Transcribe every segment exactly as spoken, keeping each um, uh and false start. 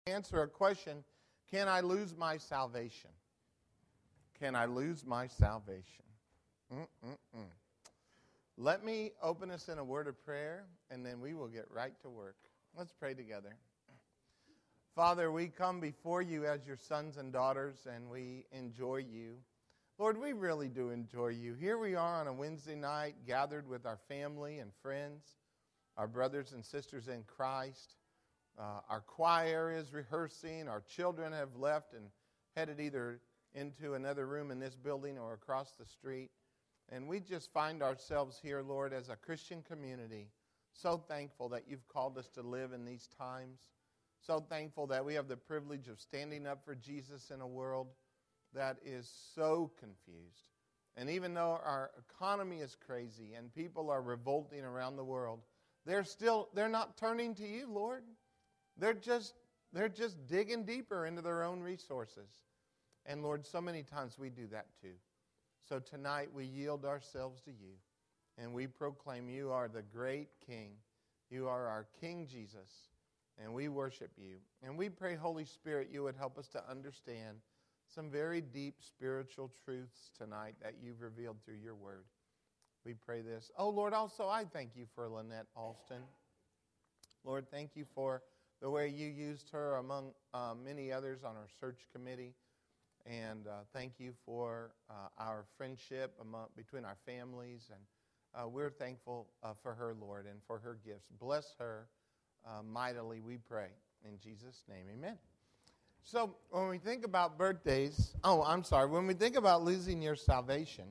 Answer a question, can I lose my salvation? Can I lose my salvation? Mm-mm-mm. Let me open us in a word of prayer, and then we will get right to work. Let's pray together. Father, we come before you as your sons and daughters, and we enjoy you. Lord, we really do enjoy you. Here we are on a Wednesday night, gathered with our family and friends, our brothers and sisters in Christ. Uh, our choir is rehearsing. Our children have left and headed either into another room in this building or across the street. And we just find ourselves here, Lord, as a Christian community, so thankful that you've called us to live in these times. So thankful that we have the privilege of standing up for Jesus in a world that is so confused. And even though our economy is crazy and people are revolting around the world, they're still, they're not turning to you, Lord. They're just, they're just digging deeper into their own resources. And Lord, so many times we do that too. So tonight we yield ourselves to you, and we proclaim you are the great King. You are our King Jesus, and we worship you. And we pray, Holy Spirit, you would help us to understand some very deep spiritual truths tonight that you've revealed through your word. We pray this. Oh, Lord, also I thank you for Lynette Alston. Lord, thank you for the way you used her among uh, many others on our search committee. And uh, thank you for uh, our friendship among, between our families. And uh, we're thankful uh, for her, Lord, and for her gifts. Bless her uh, mightily, we pray. In Jesus' name, amen. So when we think about birthdays, oh, I'm sorry, when we think about losing your salvation,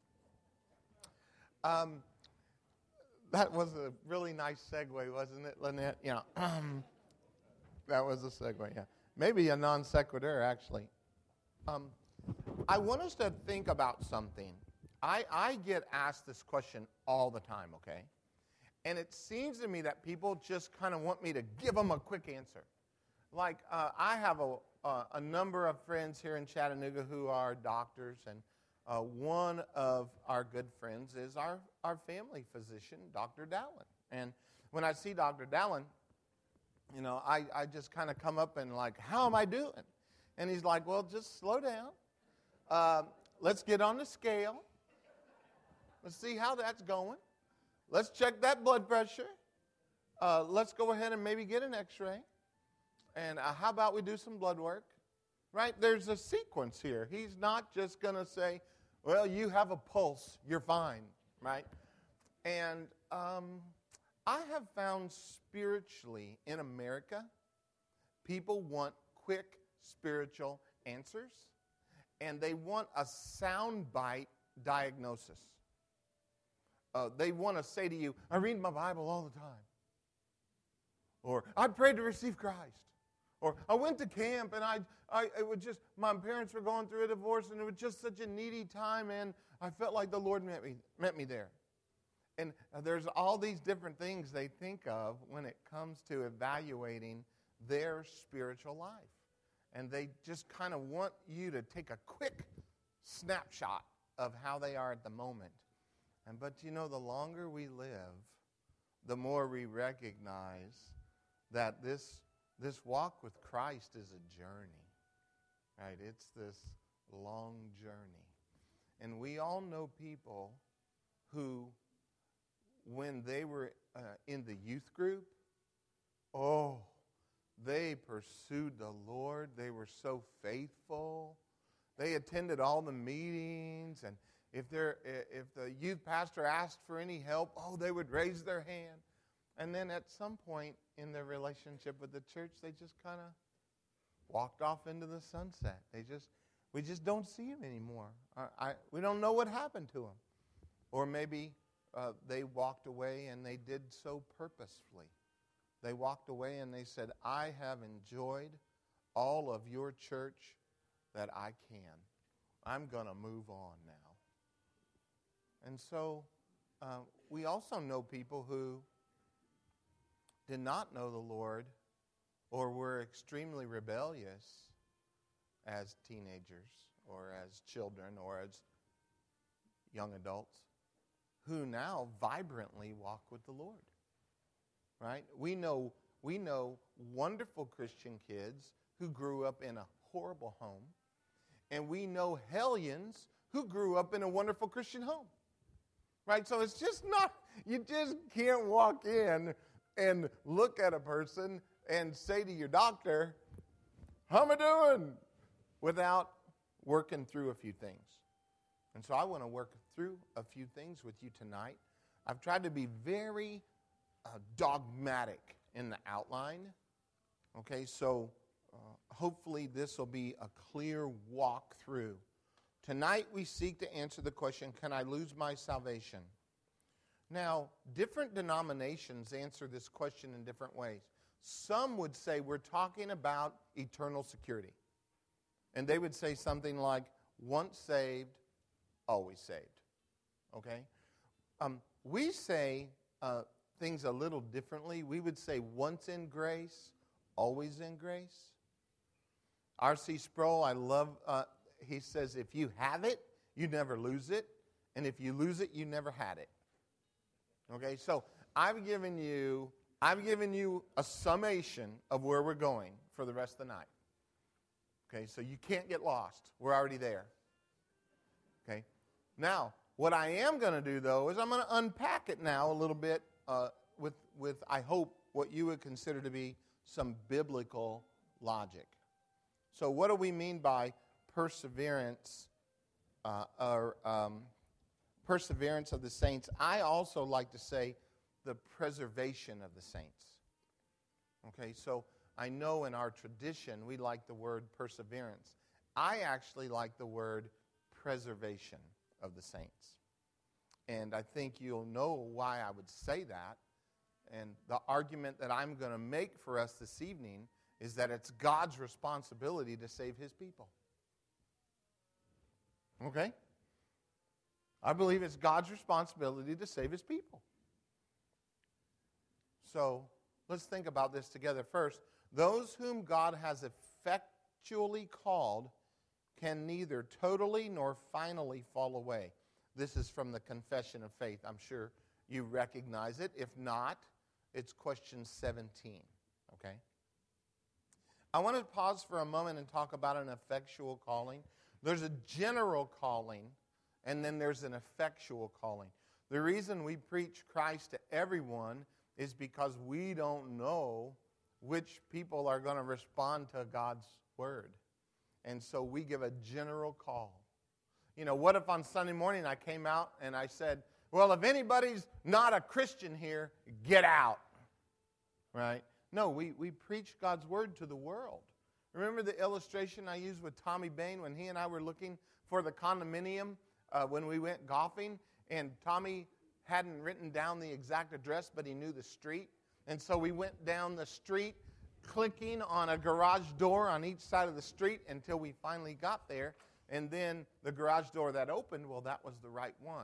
um, that was a really nice segue, wasn't it, Lynette? Yeah, that was a segue, yeah. Maybe a non sequitur, actually. Um, I want us to think about something. I, I get asked this question all the time, okay? And it seems to me that people just kind of want me to give them a quick answer. Like, uh, I have a, uh, a number of friends here in Chattanooga who are doctors, and uh, one of our good friends is our, our family physician, Doctor Dallin. And when I see Doctor Dallin, you know, I, I just kind of come up and like, how am I doing? And he's like, well, just slow down. Uh, let's get on the scale. Let's see how that's going. Let's check that blood pressure. Uh, let's go ahead and maybe get an x-ray. And uh, how about we do some blood work? Right? There's a sequence here. He's not just going to say, well, you have a pulse. You're fine. Right? And um, I have found spiritually in America, people want quick spiritual answers, and they want a soundbite diagnosis. Uh, they want to say to you, I read my Bible all the time. Or, I prayed to receive Christ. Or, I went to camp, and I, I, it was just, my parents were going through a divorce, and it was just such a needy time, and I felt like the Lord met me, met me there. And uh, there's all these different things they think of when it comes to evaluating their spiritual life. And they just kind of want you to take a quick snapshot of how they are at the moment. And but you know, the longer we live, the more we recognize that this this walk with Christ is a journey. Right? It's this long journey. And we all know people who, when they were uh, in the youth group, oh, they pursued the Lord. They were so faithful. They attended all the meetings, and if they're, if the youth pastor asked for any help, oh, they would raise their hand. And then at some point in their relationship with the church, they just kind of walked off into the sunset. They just, we just don't see them anymore. I, I, we don't know what happened to them. Or maybe uh, they walked away and they did so purposefully. They walked away and they said, I have enjoyed all of your church that I can. I'm going to move on now. And so uh, we also know people who did not know the Lord or were extremely rebellious as teenagers or as children or as young adults who now vibrantly walk with the Lord. Right? We know we know wonderful Christian kids who grew up in a horrible home. And we know hellions who grew up in a wonderful Christian home. Right? So it's just not, you just can't walk in and look at a person and say to your doctor, how am I doing? Without working through a few things. And so I want to work through a few things with you tonight. I've tried to be very uh, dogmatic in the outline. Okay, so uh, hopefully this will be a clear walk through. Tonight we seek to answer the question, can I lose my salvation? Now, different denominations answer this question in different ways. Some would say we're talking about eternal security. And they would say something like, once saved, always saved. Okay? Um, we say uh, things a little differently. We would say once in grace, always in grace. R C Sproul, I love, uh, he says, if you have it, you never lose it. And if you lose it, you never had it. Okay, so I've given you, I've given you a summation of where we're going for the rest of the night. Okay, so you can't get lost. We're already there. Okay, now what I am going to do though is I'm going to unpack it now a little bit uh, with with I hope what you would consider to be some biblical logic. So what do we mean by perseverance uh, or um, perseverance of the saints? I also like to say the preservation of the saints. Okay, so I know in our tradition we like the word perseverance. I actually like the word preservation of the saints. And I think you'll know why I would say that. And the argument that I'm going to make for us this evening is that it's God's responsibility to save his people. Okay? I believe it's God's responsibility to save his people. So, let's think about this together first. Those whom God has effectually called can neither totally nor finally fall away. This is from the Confession of Faith. I'm sure you recognize it. If not, it's question seventeen. Okay? I want to pause for a moment and talk about an effectual calling. There's a general calling, and then there's an effectual calling. The reason we preach Christ to everyone is because we don't know which people are going to respond to God's word. And so we give a general call. You know, what if on Sunday morning I came out and I said, well, if anybody's not a Christian here, get out. Right? No, we, we preach God's word to the world. Remember the illustration I used with Tommy Bain when he and I were looking for the condominium uh, when we went golfing? And Tommy hadn't written down the exact address, but he knew the street. And so we went down the street, clicking on a garage door on each side of the street until we finally got there. And then the garage door that opened, well, that was the right one.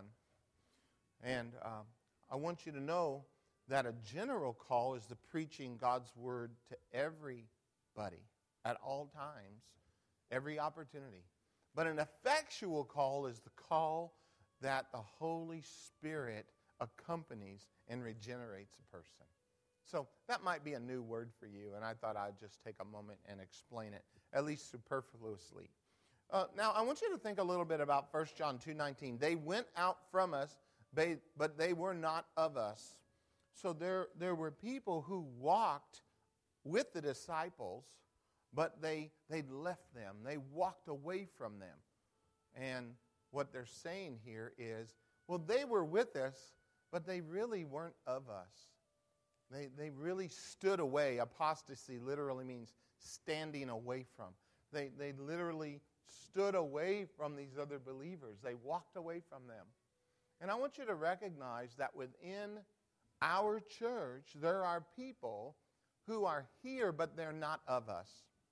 And um, I want you to know that a general call is the preaching God's word to everybody at all times, every opportunity. But an effectual call is the call that the Holy Spirit accompanies and regenerates a person. So that might be a new word for you, and I thought I'd just take a moment and explain it, at least superfluously. Uh, now, I want you to think a little bit about First John two nineteen. They went out from us, but they were not of us. So there, there were people who walked with the disciples, but they, they left them. They walked away from them. And what they're saying here is, well, they were with us, but they really weren't of us. They, they really stood away. Apostasy literally means standing away from. They, they literally stood away from these other believers. They walked away from them. And I want you to recognize that within our church, there are people who are here, but they're not of us.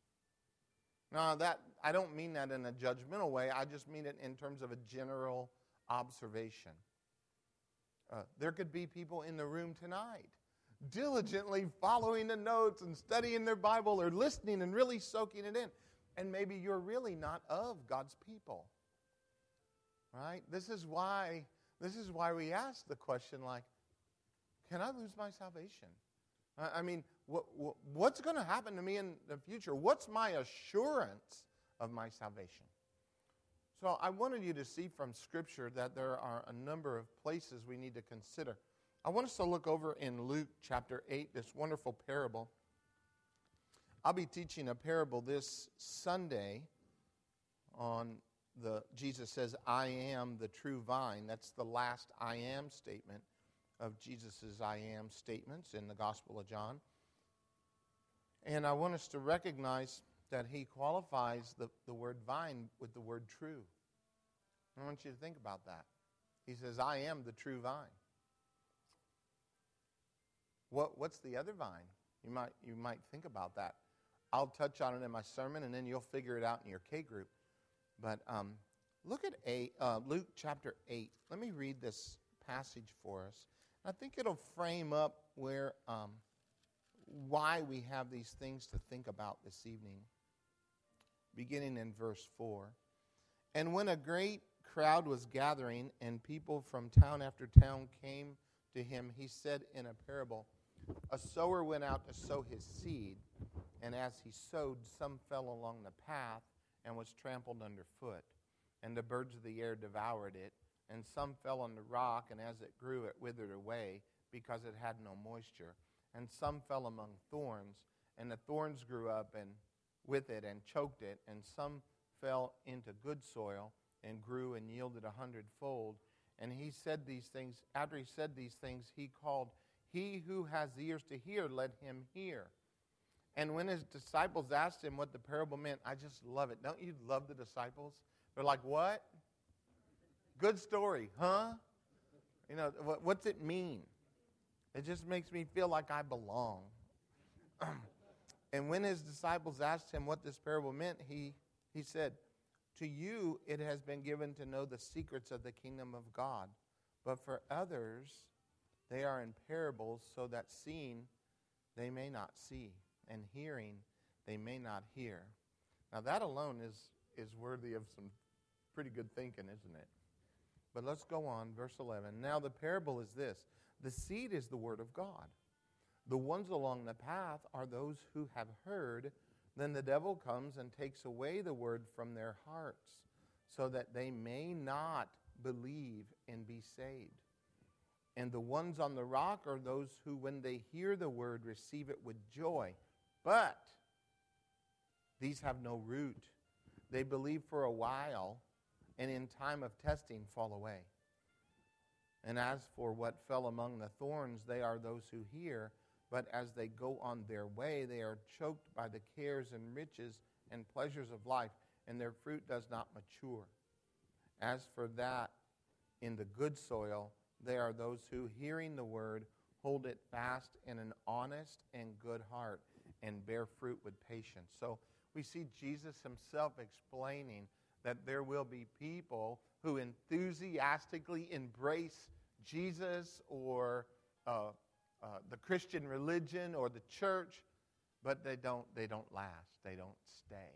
Now, that I don't mean that in a judgmental way. I just mean it in terms of a general observation. Uh, there could be people in the room tonight diligently following the notes and studying their Bible or listening and really soaking it in. And maybe you're really not of God's people. Right? This is why, this is why we ask the question like, can I lose my salvation? I mean, what, what, what's going to happen to me in the future? What's my assurance of my salvation? So I wanted you to see from Scripture that there are a number of places we need to consider. I want us to look over in Luke chapter eight, this wonderful parable. I'll be teaching a parable this Sunday on the, Jesus says, I am the true vine. That's the last I am statement of Jesus' I am statements in the Gospel of John. And I want us to recognize that he qualifies the, the word vine with the word true. I want you to think about that. He says, I am the true vine. What, what's the other vine? You might, you might think about that. I'll touch on it in my sermon, and then you'll figure it out in your K group. But um, look at eight, uh, Luke chapter eight. Let me read this passage for us. I think it'll frame up where um, why we have these things to think about this evening. Beginning in verse four. And when a great crowd was gathering, and people from town after town came to him, he said in a parable, a sower went out to sow his seed, and as he sowed, some fell along the path and was trampled underfoot, and the birds of the air devoured it, and some fell on the rock, and as it grew, it withered away, because it had no moisture. And some fell among thorns, and the thorns grew up and with it and choked it, and some fell into good soil and grew and yielded a hundredfold. And he said these things, after he said these things, he called, he who has ears to hear, let him hear. And when his disciples asked him what the parable meant, I just love it. Don't you love the disciples? They're like, what? Good story, huh? You know, what, what's it mean? It just makes me feel like I belong. And when his disciples asked him what this parable meant, he, he said, to you it has been given to know the secrets of the kingdom of God. But for others, they are in parables, so that seeing they may not see, and hearing they may not hear. Now that alone is, is worthy of some pretty good thinking, isn't it? But let's go on, verse eleven. Now the parable is this. The seed is the word of God. The ones along the path are those who have heard. Then the devil comes and takes away the word from their hearts, so that they may not believe and be saved. And the ones on the rock are those who, when they hear the word, receive it with joy. But these have no root. They believe for a while, and in time of testing fall away. And as for what fell among the thorns, they are those who hear, but as they go on their way, they are choked by the cares and riches and pleasures of life, and their fruit does not mature. As for that in the good soil, they are those who, hearing the word, hold it fast in an honest and good heart, and bear fruit with patience. So we see Jesus himself explaining that there will be people who enthusiastically embrace Jesus or uh, uh, the Christian religion or the church, but they don't, they don't last. They don't stay.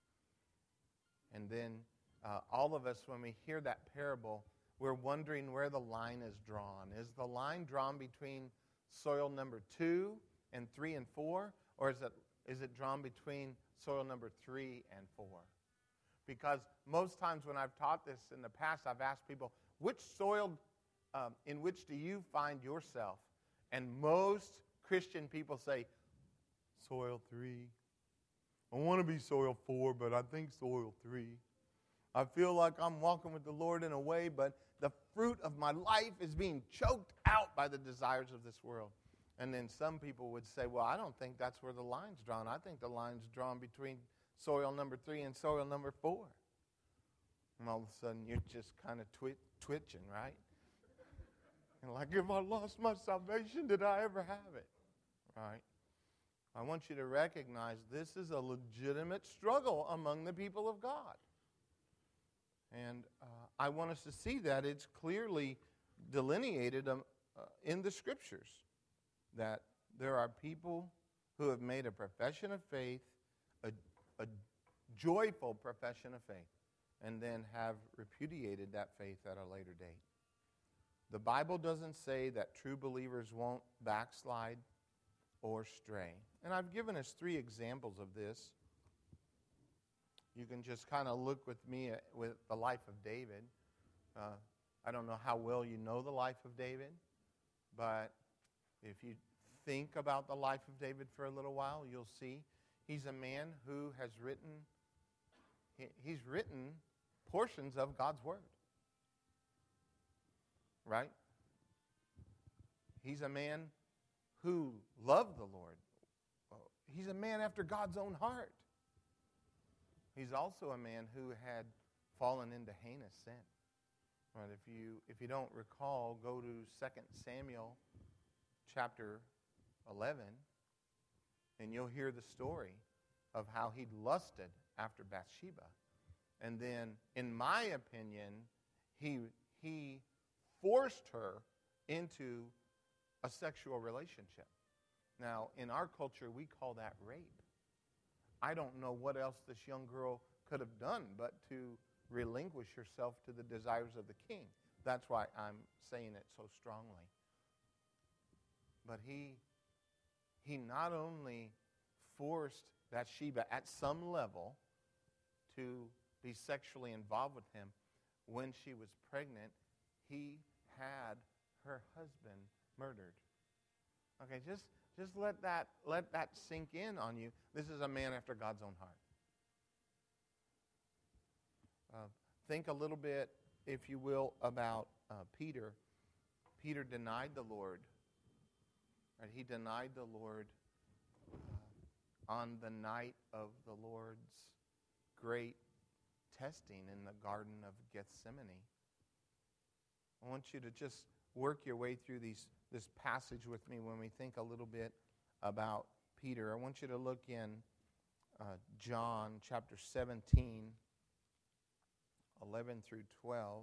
And then uh, all of us, when we hear that parable, we're wondering where the line is drawn. Is the line drawn between soil number two and three and four, or is it, is it drawn between soil number three and four? Because most times when I've taught this in the past, I've asked people, which soil, um, in which do you find yourself? And most Christian people say, soil three. I want to be soil four, but I think soil three. I feel like I'm walking with the Lord in a way, but the fruit of my life is being choked out by the desires of this world. And then some people would say, well, I don't think that's where the line's drawn. I think the line's drawn between soil number three and soil number four. And all of a sudden, you're just kind of twi- twitching, right? And like, if I lost my salvation, did I ever have it? Right? I want you to recognize this is a legitimate struggle among the people of God. And uh, I want us to see that it's clearly delineated um, uh, in the Scriptures that there are people who have made a profession of faith, a, a joyful profession of faith, and then have repudiated that faith at a later date. The Bible doesn't say that true believers won't backslide. or stray. And I've given us three examples of this. You can just kind of look with me at, with the life of David. Uh, I don't know how well you know the life of David, but if you think about the life of David for a little while, you'll see he's a man who has written, he, he's written portions of God's Word. Right? He's a man who loved the Lord. He's a man after God's own heart. He's also a man who had fallen into heinous sin. Right, if you if you don't recall, go to Second Samuel chapter eleven, and you'll hear the story of how he lusted after Bathsheba. And then, in my opinion, he he forced her into a sexual relationship. Now, in our culture, we call that rape. I don't know what else this young girl could have done but to relinquish herself to the desires of the king. That's why I'm saying it so strongly. But he, he not only forced Bathsheba at some level to be sexually involved with him, when she was pregnant, he had her husband murdered. Okay, just just let that let that sink in on you. This is a man after God's own heart. Uh, think a little bit, if you will, about uh, Peter. Peter denied the Lord. Right? He denied the Lord uh, on the night of the Lord's great testing in the Garden of Gethsemane. I want you to just work your way through these this passage with me when we think a little bit about Peter. I want you to look in uh, John chapter seventeen, eleven through twelve.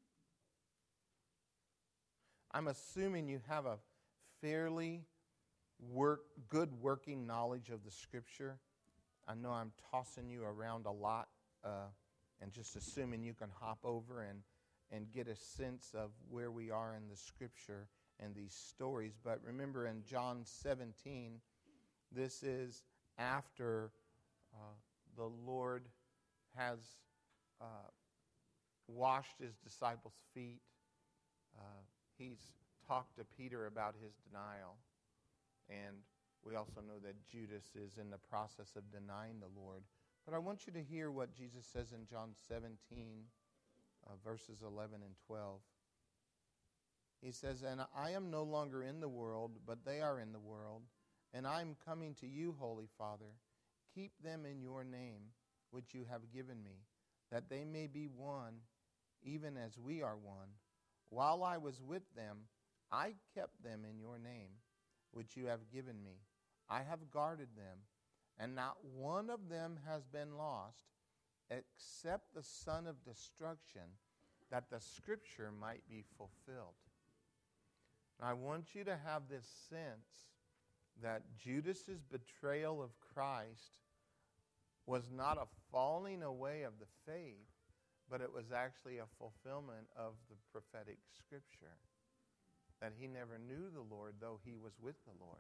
I'm assuming you have a fairly work, good working knowledge of the Scripture. I know I'm tossing you around a lot uh, and just assuming you can hop over and, and get a sense of where we are in the Scripture and these stories. But remember, in John seventeen, this is after uh, the Lord has uh, washed his disciples' feet. Uh, he's talked to Peter about his denial. And we also know that Judas is in the process of denying the Lord. But I want you to hear what Jesus says in John seventeen, uh, verses eleven and twelve. He says, "And I am no longer in the world, but they are in the world. And I am coming to you, Holy Father. Keep them in your name, which you have given me, that they may be one, even as we are one. While I was with them, I kept them in your name, which you have given me. I have guarded them, and not one of them has been lost, except the son of destruction, that the Scripture might be fulfilled." And I want you to have this sense that Judas's betrayal of Christ was not a falling away of the faith, but it was actually a fulfillment of the prophetic Scripture, that he never knew the Lord, though he was with the Lord.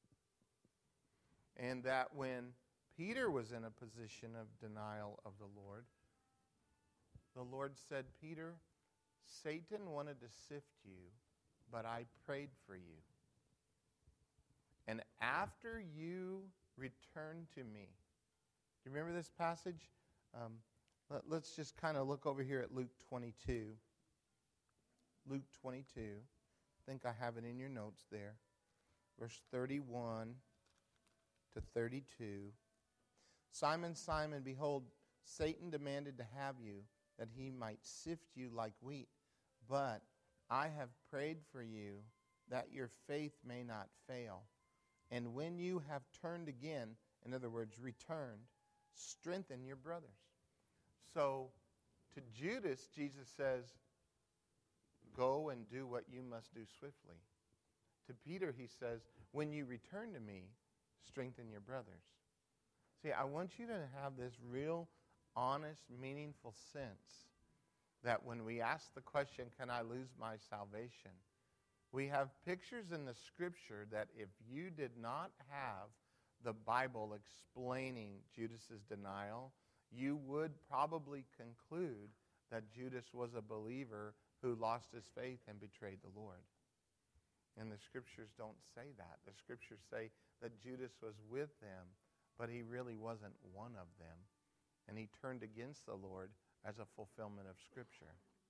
And that when Peter was in a position of denial of the Lord, the Lord said, "Peter, Satan wanted to sift you, but I prayed for you. And after you returned to me," do you remember this passage? Um, let, let's just kind of look over here at Luke twenty-two. Luke twenty-two. I think I have it in your notes there. Verse thirty-one to thirty-two. "Simon, Simon, behold, Satan demanded to have you, that he might sift you like wheat. But I have prayed for you, that your faith may not fail. And when you have turned again," in other words, returned, "strengthen your brothers." So to Judas, Jesus says, "Go and do what you must do swiftly." To Peter, he says, "When you return to me, strengthen your brothers." See, I want you to have this real, honest, meaningful sense that when we ask the question, can I lose my salvation? We have pictures in the Scripture that if you did not have the Bible explaining Judas's denial, you would probably conclude that Judas was a believer who lost his faith and betrayed the Lord. And the Scriptures don't say that. The Scriptures say that Judas was with them, but he really wasn't one of them. And he turned against the Lord as a fulfillment of Scripture.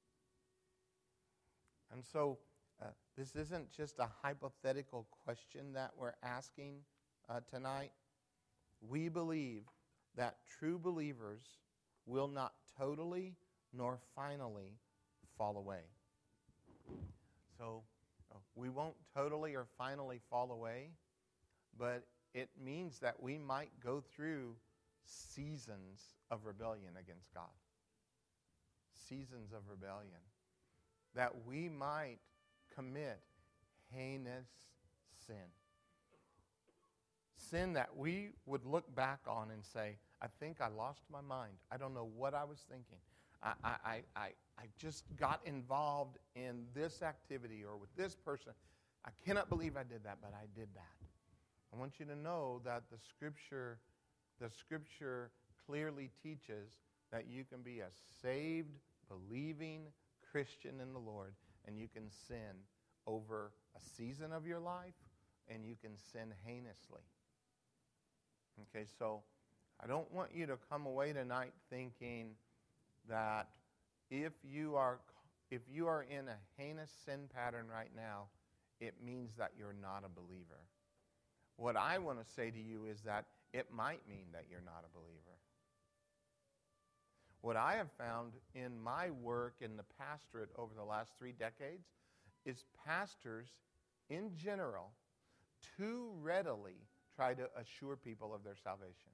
And so uh, this isn't just a hypothetical question that we're asking uh, tonight. We believe that true believers will not totally nor finally fall away. So uh, we won't totally or finally fall away, but it means that we might go through seasons of rebellion against God. Seasons of rebellion. That we might commit heinous sin. Sin that we would look back on and say, I think I lost my mind. I don't know what I was thinking. I, I, I, I just got involved in this activity or with this person. I cannot believe I did that, but I did that. I want you to know that the Scripture, the Scripture clearly teaches that you can be a saved, believing Christian in the Lord, and you can sin over a season of your life, and you can sin heinously. Okay, so I don't want you to come away tonight thinking that if you are if you are in a heinous sin pattern right now, it means that you're not a believer. What I want to say to you is that it might mean that you're not a believer. What I have found in my work in the pastorate over the last three decades is pastors, in general, too readily try to assure people of their salvation.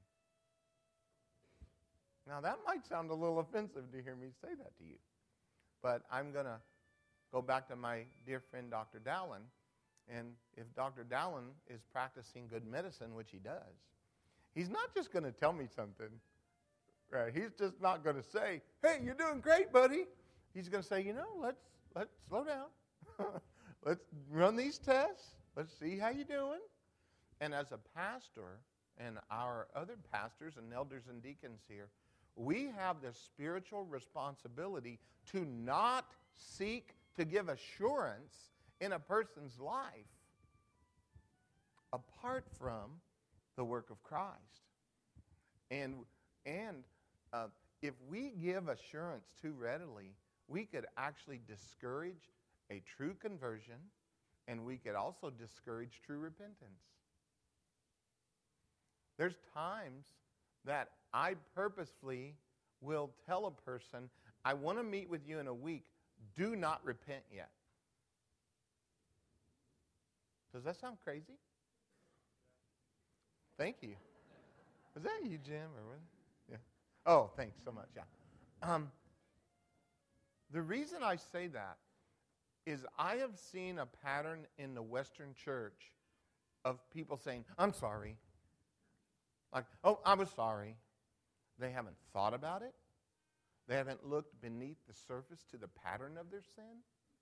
Now, that might sound a little offensive to hear me say that to you, but I'm going to go back to my dear friend Doctor Dallin, and if Doctor Dallin is practicing good medicine, which he does, he's not just going to tell me something. Right? He's just not going to say, hey, you're doing great, buddy. He's going to say, you know, let's let's slow down. Let's run these tests. Let's see how you're doing. And as a pastor and our other pastors and elders and deacons here, we have the spiritual responsibility to not seek to give assurance in a person's life apart from the work of Christ. And, and uh, if we give assurance too readily, we could actually discourage a true conversion, and we could also discourage true repentance. There's times that I purposefully will tell a person, I want to meet with you in a week. Do not repent yet. Does that sound crazy? Thank you. Was that you, Jim? Or what? Yeah. Oh, thanks so much. Yeah. Um, the reason I say that is I have seen a pattern in the Western church of people saying, I'm sorry. Like, oh, I was sorry. They haven't thought about it. They haven't looked beneath the surface to the pattern of their sin.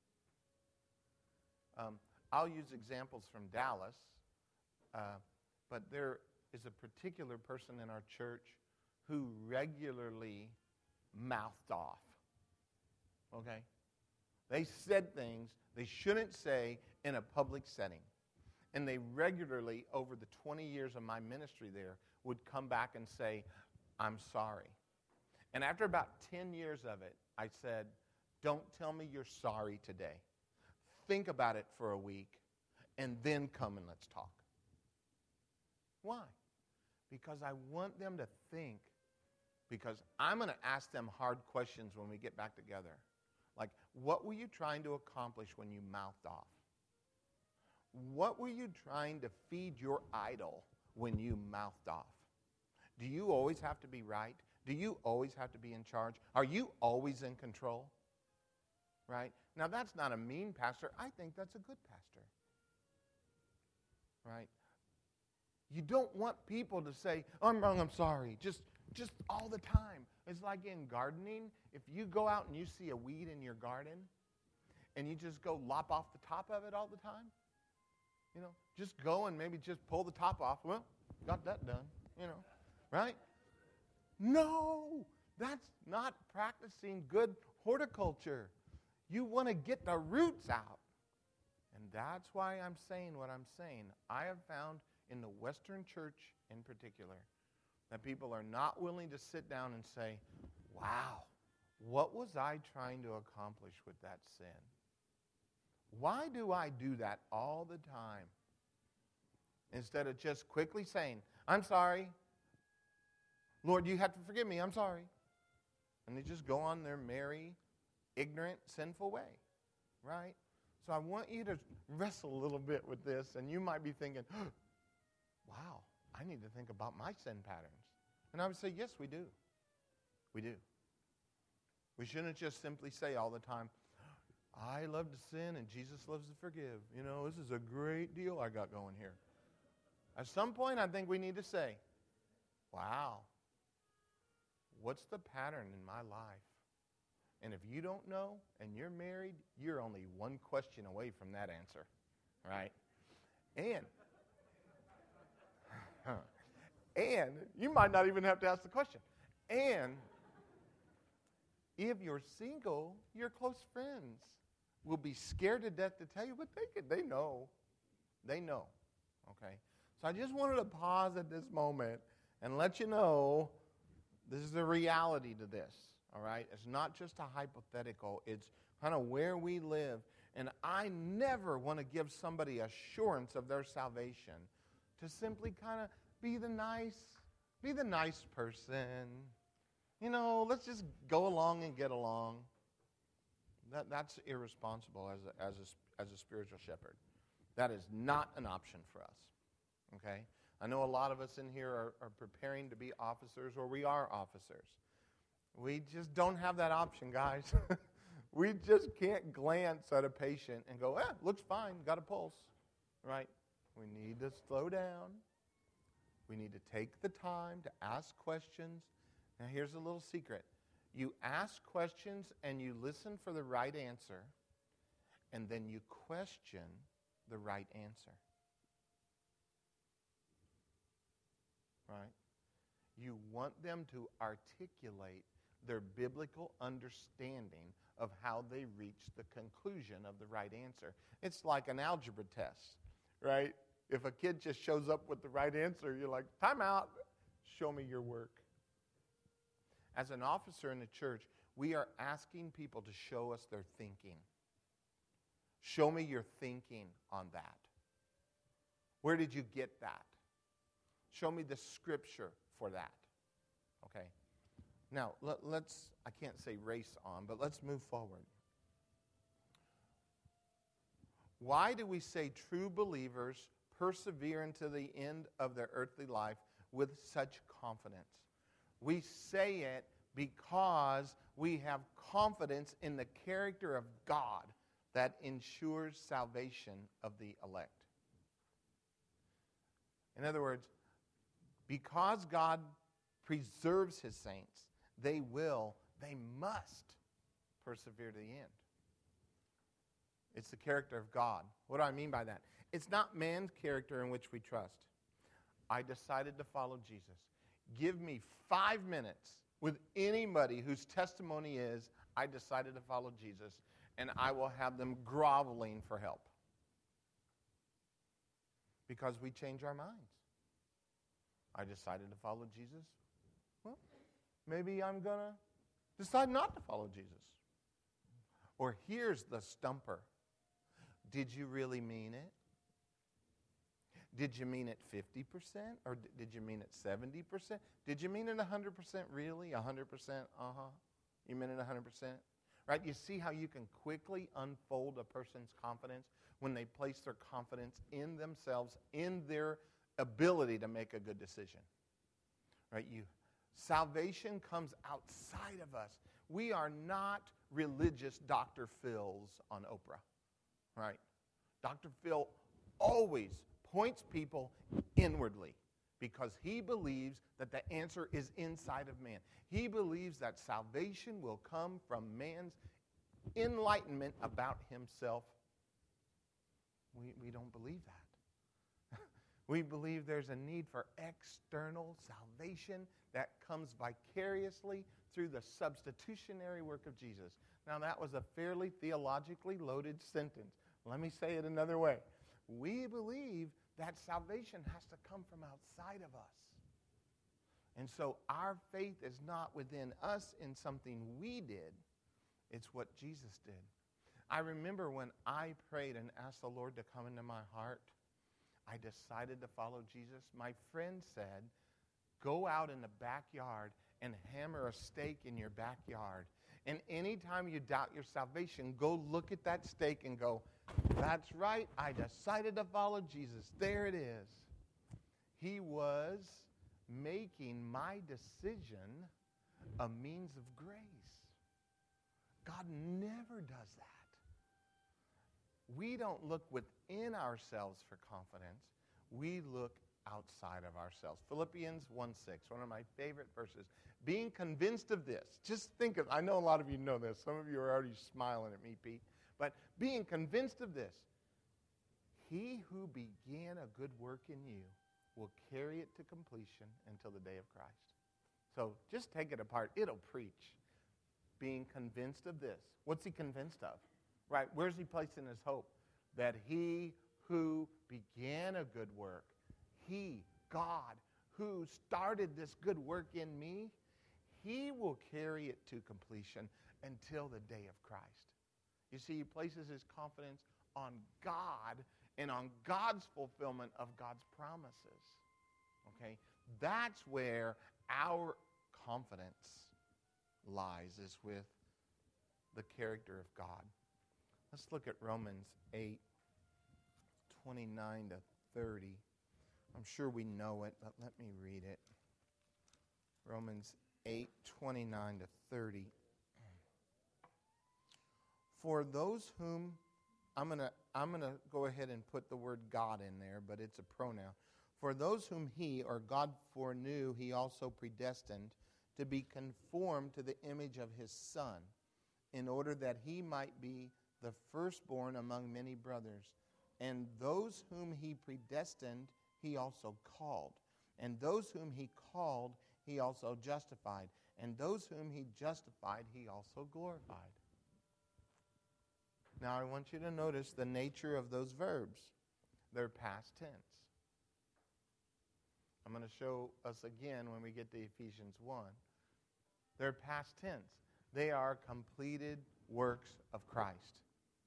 Um, I'll use examples from Dallas, uh, but there is a particular person in our church who regularly mouthed off. Okay? They said things they shouldn't say in a public setting. And they regularly, over the twenty years of my ministry there, would come back and say, I'm sorry. And after about ten years of it, I said, don't tell me you're sorry today. Think about it for a week, and then come and let's talk. Why? Because I want them to think, because I'm going to ask them hard questions when we get back together. Like, what were you trying to accomplish when you mouthed off? What were you trying to feed your idol when you mouthed off? Do you always have to be right? Do you always have to be in charge? Are you always in control? Right? Now, that's not a mean pastor. I think that's a good pastor. Right? You don't want people to say, oh, I'm wrong, I'm sorry, just, just all the time. It's like in gardening. If you go out and you see a weed in your garden, and you just go lop off the top of it all the time? You know, just go and maybe just pull the top off. Well, got that done, you know, right? No, that's not practicing good horticulture. You want to get the roots out. And that's why I'm saying what I'm saying. I have found in the Western church in particular that people are not willing to sit down and say, wow, what was I trying to accomplish with that sin? Why do I do that all the time? Instead of just quickly saying, I'm sorry. Lord, you have to forgive me. I'm sorry. And they just go on their merry, ignorant, sinful way, right? So I want you to wrestle a little bit with this, and you might be thinking, wow, I need to think about my sin patterns. And I would say, yes, we do. We do. We shouldn't just simply say all the time, I love to sin and Jesus loves to forgive. You know, this is a great deal I got going here. At some point, I think we need to say, wow, what's the pattern in my life? And if you don't know and you're married, you're only one question away from that answer, right? And, and you might not even have to ask the question. And if you're single, your close friends will be scared to death to tell you, but they could, they know. They know, okay? So I just wanted to pause at this moment and let you know this is a reality to this, all right? It's not just a hypothetical. It's kind of where we live. And I never want to give somebody assurance of their salvation to simply kind of be the nice, be the nice person. You know, let's just go along and get along. That, that's irresponsible as a, as, a, as a spiritual shepherd. That is not an option for us, okay? I know a lot of us in here are, are preparing to be officers, or we are officers. We just don't have that option, guys. We just can't glance at a patient and go, eh, looks fine, got a pulse, right? We need to slow down. We need to take the time to ask questions. Now, here's a little secret. You ask questions and you listen for the right answer, and then you question the right answer. Right? You want them to articulate their biblical understanding of how they reach the conclusion of the right answer. It's like an algebra test, right? If a kid just shows up with the right answer, you're like, time out, show me your work. As an officer in the church, we are asking people to show us their thinking. Show me your thinking on that. Where did you get that? Show me the scripture for that. Okay? Now, let, let's, I can't say race on, but let's move forward. Why do we say true believers persevere into the end of their earthly life with such confidence? We say it because we have confidence in the character of God that ensures salvation of the elect. In other words, because God preserves his saints, they will, they must persevere to the end. It's the character of God. What do I mean by that? It's not man's character in which we trust. I decided to follow Jesus. Give me five minutes with anybody whose testimony is, I decided to follow Jesus, and I will have them groveling for help. Because we change our minds. I decided to follow Jesus. Well, maybe I'm going to decide not to follow Jesus. Or here's the stumper. Did you really mean it? Did you mean it fifty percent? Or did you mean it seventy percent? Did you mean it one hundred percent really? one hundred percent? Uh-huh. You meant it one hundred percent? Right? You see how you can quickly unfold a person's confidence when they place their confidence in themselves, in their ability to make a good decision. Right? You, salvation comes outside of us. We are not religious Doctor Phils on Oprah. Right? Doctor Phil always points people inwardly because he believes that the answer is inside of man. He believes that salvation will come from man's enlightenment about himself, we, we don't believe that. We believe there's a need for external salvation that comes vicariously through the substitutionary work of Jesus. Now, that was a fairly theologically loaded sentence. Let me say it another way. We believe that salvation has to come from outside of us. And so our faith is not within us in something we did. It's what Jesus did. I remember when I prayed and asked the Lord to come into my heart, I decided to follow Jesus. My friend said, go out in the backyard and hammer a stake in your backyard. And anytime you doubt your salvation, go look at that stake and go, that's right, I decided to follow Jesus. There it is. He was making my decision a means of grace. God never does that. We don't look within ourselves for confidence. We look outside of ourselves. Philippians one six, one of my favorite verses. Being convinced of this. Just think of, I know a lot of you know this. Some of you are already smiling at me, Pete. But being convinced of this. He who began a good work in you will carry it to completion until the day of Christ. So just take it apart. It'll preach. Being convinced of this. What's he convinced of? Right? Where's he placing his hope? That he who began a good work, he, God, who started this good work in me, he will carry it to completion until the day of Christ. You see, he places his confidence on God and on God's fulfillment of God's promises. Okay? That's where our confidence lies, is with the character of God. Let's look at Romans eight, twenty-nine to thirty. I'm sure we know it, but let me read it. Romans eight, twenty-nine to thirty. For those whom, I'm going to I'm going to go ahead and put the word God in there, but it's a pronoun. For those whom he, or God foreknew, he also predestined to be conformed to the image of his Son, in order that he might be the firstborn among many brothers. And those whom he predestined, he also called. And those whom he called, he also justified. And those whom he justified, he also glorified. Now I want you to notice the nature of those verbs. They're past tense. I'm going to show us again when we get to Ephesians one. They're past tense. They are completed works of Christ.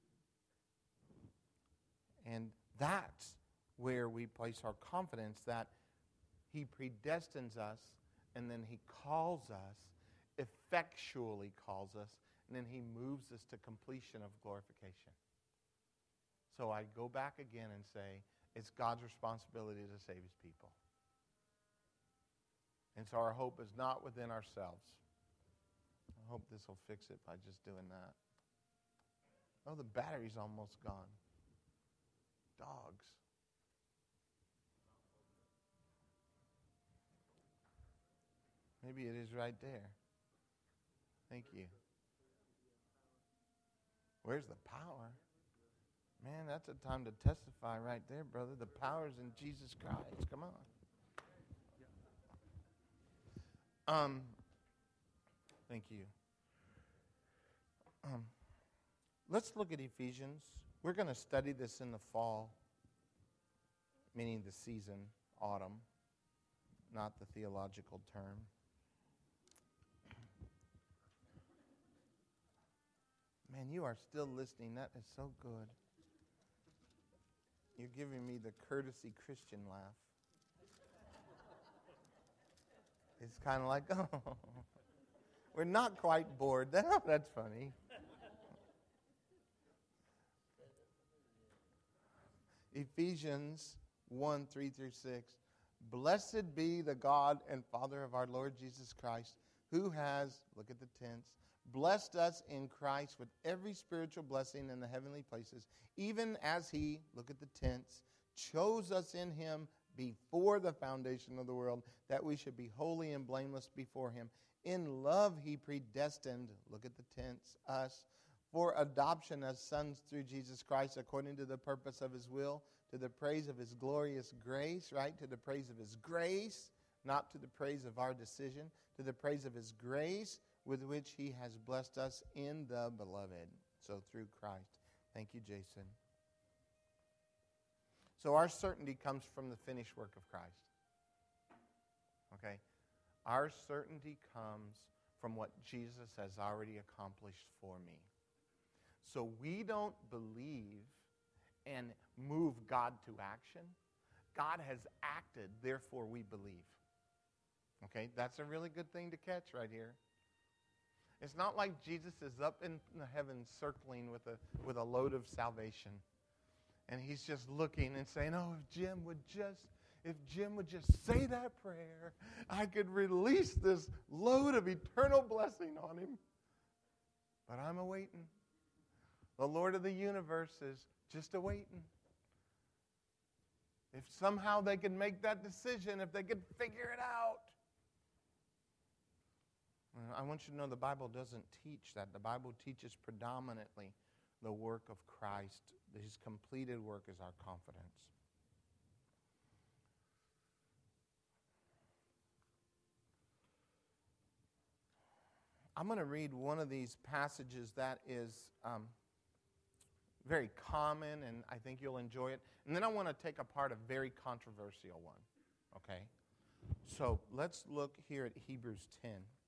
And that's where we place our confidence, that he predestines us, and then he calls us, effectually calls us, and then he moves us to completion of glorification. So I go back again and say, it's God's responsibility to save his people. And so our hope is not within ourselves. I hope this will fix it by just doing that. Oh, the battery's almost gone. Dogs. Maybe it is right there. Thank you. Where's the power? Man, that's a time to testify right there, brother. The power's in Jesus Christ. Come on. Um, thank you. Um, let's look at Ephesians. We're going to study this in the fall, meaning the season, autumn, not the theological term. Man, you are still listening. That is so good. You're giving me the courtesy Christian laugh. It's kind of like, oh, we're not quite bored. That's funny. Ephesians one, three through six. Blessed be the God and Father of our Lord Jesus Christ, who has, look at the tense, blessed us in Christ with every spiritual blessing in the heavenly places, even as he, look at the tense, chose us in him before the foundation of the world, that we should be holy and blameless before him. In love he predestined, look at the tense, us, for adoption as sons through Jesus Christ according to the purpose of his will, to the praise of his glorious grace, right? To the praise of his grace, not to the praise of our decision, to the praise of his grace with which he has blessed us in the beloved. So through Christ. Thank you, Jason. So our certainty comes from the finished work of Christ. Okay? Our certainty comes from what Jesus has already accomplished for me. So we don't believe and move God to action. God has acted, therefore we believe. Okay? That's a really good thing to catch right here. It's not like Jesus is up in the heavens circling with a, with a load of salvation. And he's just looking and saying, oh, if Jim would just, if Jim would just say that prayer, I could release this load of eternal blessing on him. But I'm awaiting. The Lord of the universe is just awaiting. If somehow they could make that decision, if they could figure it out. I want you to know the Bible doesn't teach that. The Bible teaches predominantly the work of Christ. His completed work is our confidence. I'm going to read one of these passages that is um, very common, and I think you'll enjoy it. And then I want to take apart a very controversial one. Okay? So let's look here at Hebrews ten.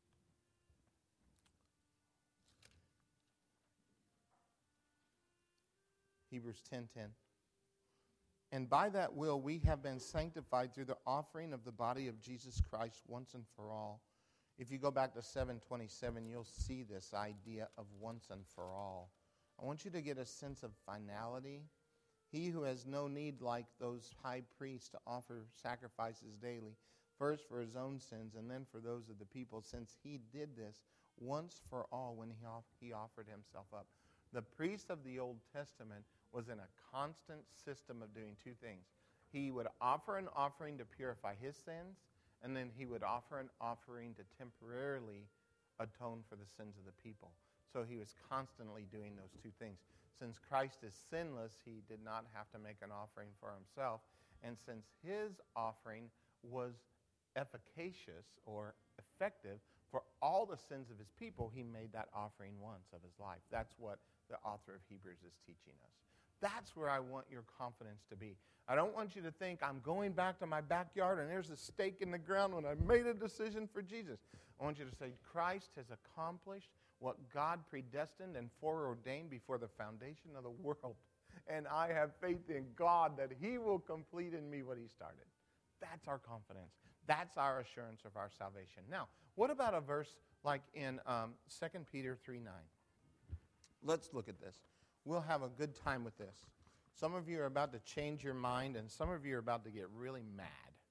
Hebrews ten ten. And by that will we have been sanctified through the offering of the body of Jesus Christ once and for all. If you go back to seven twenty-seven, you'll see this idea of once and for all. I want you to get a sense of finality. He who has no need, like those high priests, to offer sacrifices daily, first for his own sins and then for those of the people, since he did this once for all when he, off- he offered himself up. The priest of the Old Testament was in a constant system of doing two things. He would offer an offering to purify his sins, and then he would offer an offering to temporarily atone for the sins of the people. So he was constantly doing those two things. Since Christ is sinless, he did not have to make an offering for himself. And since his offering was efficacious or effective for all the sins of his people, he made that offering once of his life. That's what the author of Hebrews is teaching us. That's where I want your confidence to be. I don't want you to think I'm going back to my backyard and there's a stake in the ground when I made a decision for Jesus. I want you to say, Christ has accomplished what God predestined and foreordained before the foundation of the world. And I have faith in God that he will complete in me what he started. That's our confidence. That's our assurance of our salvation. Now, what about a verse like in um, Second Peter three nine? Let's look at this. We'll have a good time with this. Some of you are about to change your mind, and some of you are about to get really mad.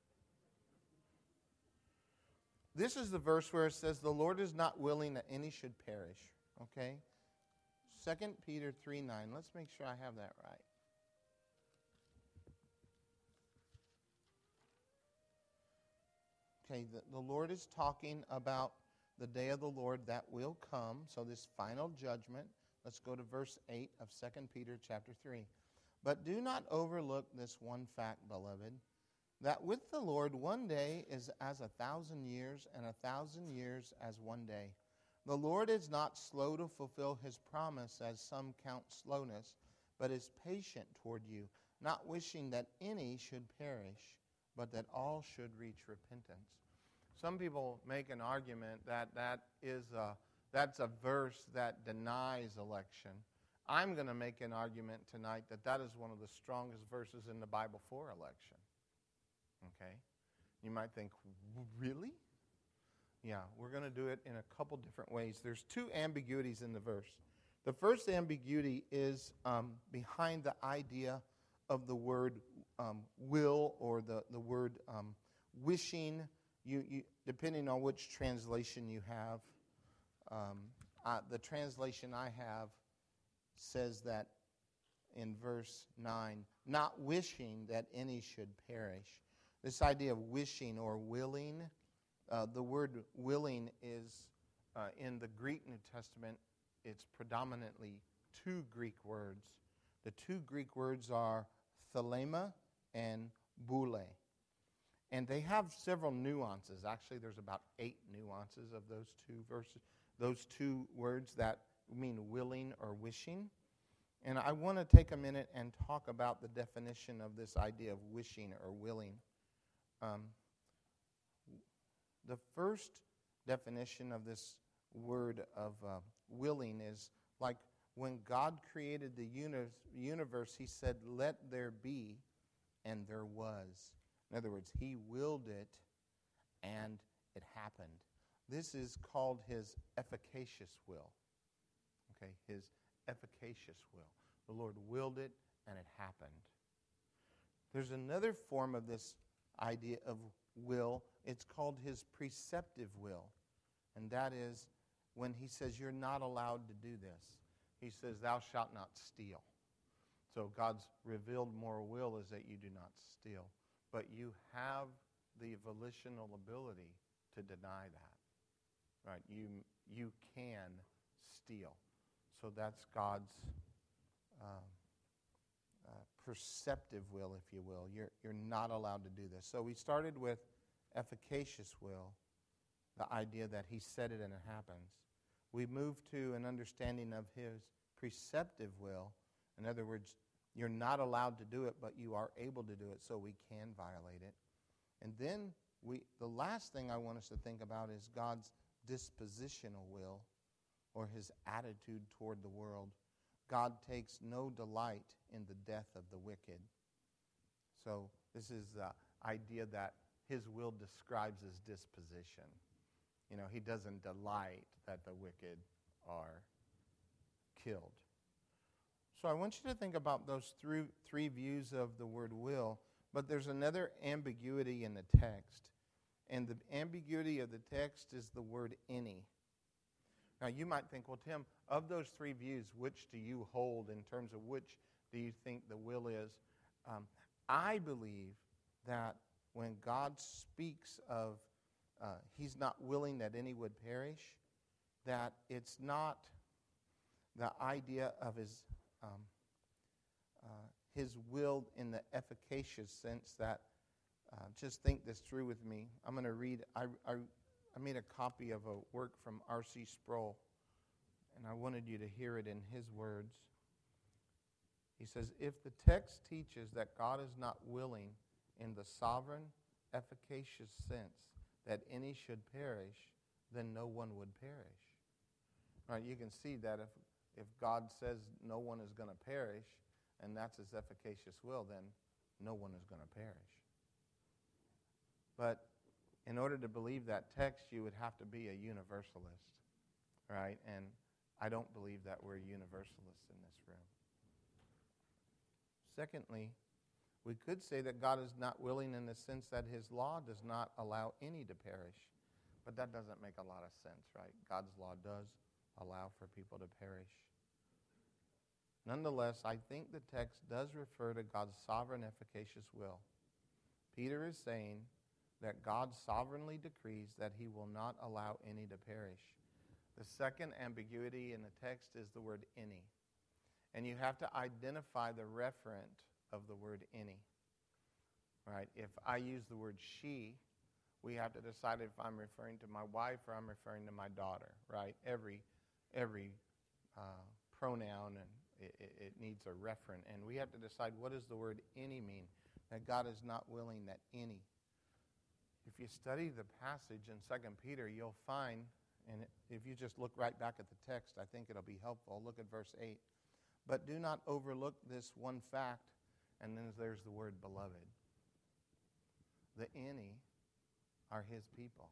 This is the verse where it says, the Lord is not willing that any should perish. Okay? Second Peter three nine. Let's make sure I have that right. Okay, the, the Lord is talking about the day of the Lord that will come. So this final judgment. Let's go to verse eight of Second Peter chapter three. But do not overlook this one fact, beloved, that with the Lord one day is as a thousand years, and a thousand years as one day. The Lord is not slow to fulfill his promise, as some count slowness, but is patient toward you, not wishing that any should perish, but that all should reach repentance. Some people make an argument that that is a That's a verse that denies election. I'm going to make an argument tonight that that is one of the strongest verses in the Bible for election. Okay? You might think, really? Yeah, we're going to do it in a couple different ways. There's two ambiguities in the verse. The first ambiguity is um, behind the idea of the word um, will or the, the word um, wishing, you, you, depending on which translation you have. Um, uh, the translation I have says that in verse nine, not wishing that any should perish. This idea of wishing or willing, uh, the word willing is uh, in the Greek New Testament it's predominantly two Greek words. The two Greek words are thelema and boule. And they have several nuances. Actually, there's about eight nuances of those two verses, those two words that mean willing or wishing. And I want to take a minute and talk about the definition of this idea of wishing or willing. Um, the first definition of this word of uh, willing is like when God created the uni- universe, he said, "Let there be," and there was. In other words, he willed it, and it happened. This is called his efficacious will. Okay, his efficacious will. The Lord willed it, and it happened. There's another form of this idea of will. It's called his preceptive will. And that is when he says you're not allowed to do this. He says, "Thou shalt not steal." So God's revealed moral will is that you do not steal. But you have the volitional ability to deny that. Right? You, you can steal. So that's God's uh, uh, perceptive will, if you will. You're, you're not allowed to do this. So we started with efficacious will, the idea that he said it and it happens. We moved to an understanding of his preceptive will. In other words, you're not allowed to do it, but you are able to do it, so we can violate it. And then we, the last thing I want us to think about is God's dispositional will, or his attitude toward the world. God takes no delight in the death of the wicked. So this is the idea that his will describes his disposition. You know, he doesn't delight that the wicked are killed. So I want you to think about those three, three views of the word will, but there's another ambiguity in the text. And the ambiguity of the text is the word any. Now you might think, well, Tim, of those three views, which do you hold in terms of which do you think the will is? Um, I believe that when God speaks of uh, he's not willing that any would perish, that it's not the idea of his um, uh, his will in the efficacious sense that, uh, just think this through with me. I'm going to read, I, I, I made a copy of a work from R C Sproul, and I wanted you to hear it in his words. He says, if the text teaches that God is not willing in the sovereign, efficacious sense that any should perish, then no one would perish. Right? You can see that if, if God says no one is going to perish, and that's his efficacious will, then no one is going to perish. But in order to believe that text, you would have to be a universalist, right? And I don't believe that we're universalists in this room. Secondly, we could say that God is not willing in the sense that his law does not allow any to perish. But that doesn't make a lot of sense, right? God's law does allow for people to perish. Nonetheless, I think the text does refer to God's sovereign, efficacious will. Peter is saying that God sovereignly decrees that he will not allow any to perish. The second ambiguity in the text is the word any. And you have to identify the referent of the word any. Right? If I use the word she, we have to decide if I'm referring to my wife or I'm referring to my daughter, right? Every every uh, pronoun, and it, it needs a referent. And we have to decide, what does the word any mean? That God is not willing that any. If you study the passage in Second Peter, you'll find, and if you just look right back at the text, I think it'll be helpful. Look at verse eight. But do not overlook this one fact, and then there's the word beloved. The any are his people.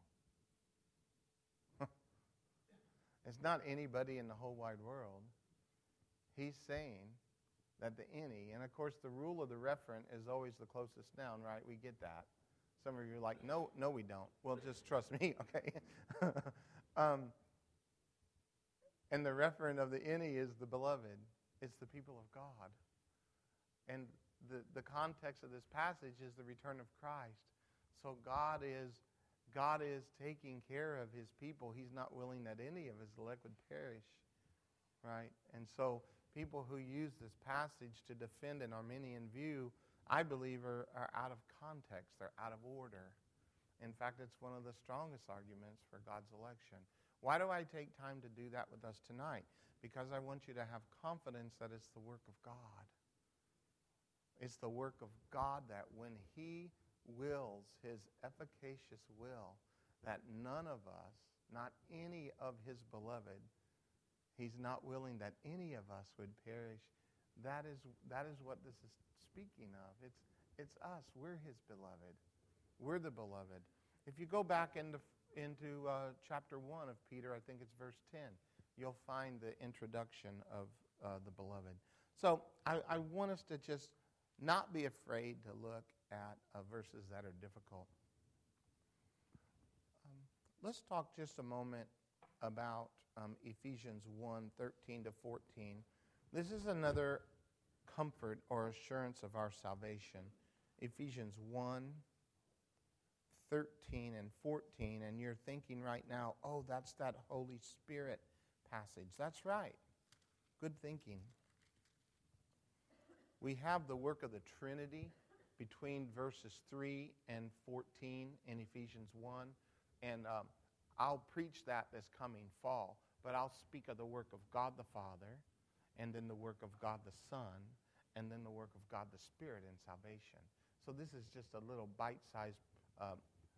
It's not anybody in the whole wide world. He's saying that the any, and of course the rule of the referent is always the closest noun, right? We get that. Some of you are like, no, no we don't. Well, just trust me, okay? um, and the referent of the any is the beloved. It's the people of God. And the, the context of this passage is the return of Christ. So God is God is taking care of his people. He's not willing that any of his elect would perish. right? And so people who use this passage to defend an Arminian view, I believe, are, are out of context. They're out of order. In fact, it's one of the strongest arguments for God's election. Why do I take time to do that with us tonight? Because I want you to have confidence that it's the work of God. It's the work of God that when He wills His efficacious will, that none of us, not any of His beloved, He's not willing that any of us would perish. That is, that is what this is speaking of. It's, it's us. We're His beloved. We're the beloved. If you go back into, into uh, chapter one of Peter, I think it's verse ten, you'll find the introduction of uh, the beloved. So I, I want us to just not be afraid to look at uh, verses that are difficult. Um, let's talk just a moment about um, Ephesians one, thirteen to fourteen. This is another comfort or assurance of our salvation. Ephesians one, thirteen and fourteen, and you're thinking right now, oh, that's that Holy Spirit passage. That's right. Good thinking. We have the work of the Trinity between verses three and fourteen in Ephesians one, and um, I'll preach that this coming fall, but I'll speak of the work of God the Father, and then the work of God the Son, and then the work of God the Spirit in salvation. So this is just a little bite-sized uh,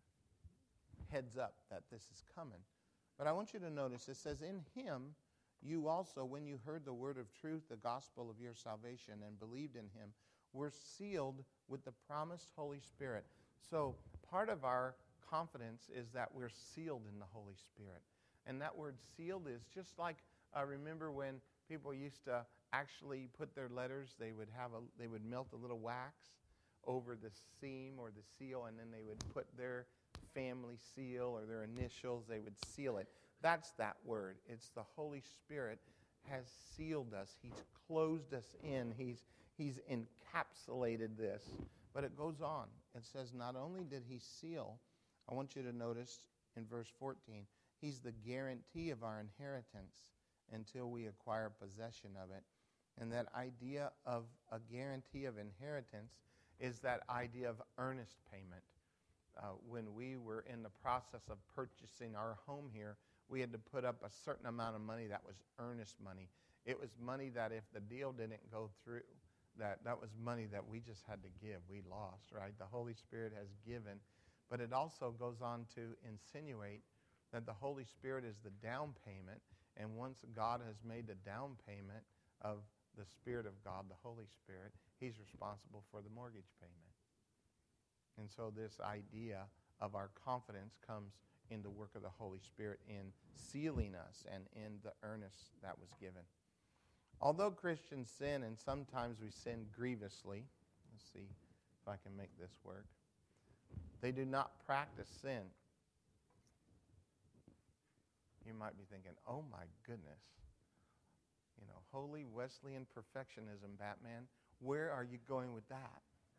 heads up that this is coming. But I want you to notice, it says, in Him you also, when you heard the word of truth, the gospel of your salvation, and believed in Him, were sealed with the promised Holy Spirit. So part of our confidence is that we're sealed in the Holy Spirit. And that word sealed is just like, uh, remember when people used to actually put their letters, they would have a, they would melt a little wax over the seam or the seal, and then they would put their family seal or their initials, they would seal it. That's that word. It's the Holy Spirit has sealed us. He's closed us in. He's, he's encapsulated this. But it goes on. It says, not only did He seal, I want you to notice in verse fourteen, He's the guarantee of our inheritance until we acquire possession of it. And that idea of a guarantee of inheritance is that idea of earnest payment. Uh, when we were in the process of purchasing our home here, we had to put up a certain amount of money that was earnest money. It was money that if the deal didn't go through, that, that was money that we just had to give. We lost, right? The Holy Spirit has given. But it also goes on to insinuate that the Holy Spirit is the down payment, and once God has made the down payment of the Spirit of God, the Holy Spirit, He's responsible for the mortgage payment. And so this idea of our confidence comes in the work of the Holy Spirit in sealing us and in the earnest that was given. Although Christians sin, and sometimes we sin grievously, let's see if I can make this work, they do not practice sin. You might be thinking, oh my goodness, you know, holy Wesleyan perfectionism, Batman, where are you going with that?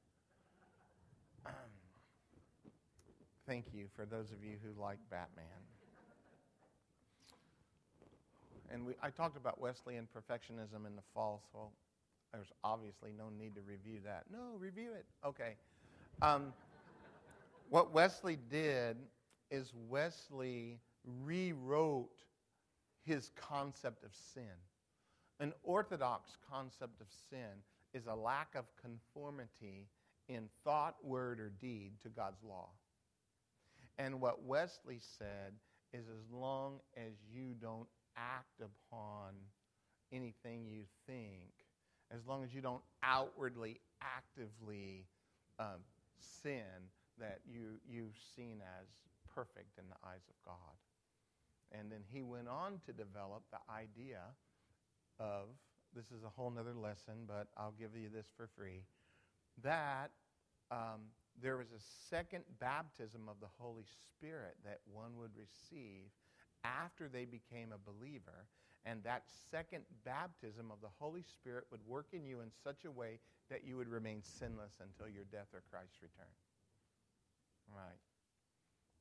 Thank you for those of you who like Batman. And we, I talked about Wesleyan perfectionism in the fall, so there's obviously no need to review that. No, review it. Okay. Um, what Wesley did is Wesley rewrote his concept of sin. An orthodox concept of sin is a lack of conformity in thought, word, or deed to God's law. And what Wesley said is as long as you don't act upon anything you think, as long as you don't outwardly, actively um, sin, that you, you've seen as perfect in the eyes of God. And then he went on to develop the idea of, this is a whole nother lesson, but I'll give you this for free, that um, there was a second baptism of the Holy Spirit that one would receive after they became a believer, and that second baptism of the Holy Spirit would work in you in such a way that you would remain sinless until your death or Christ's return. Right.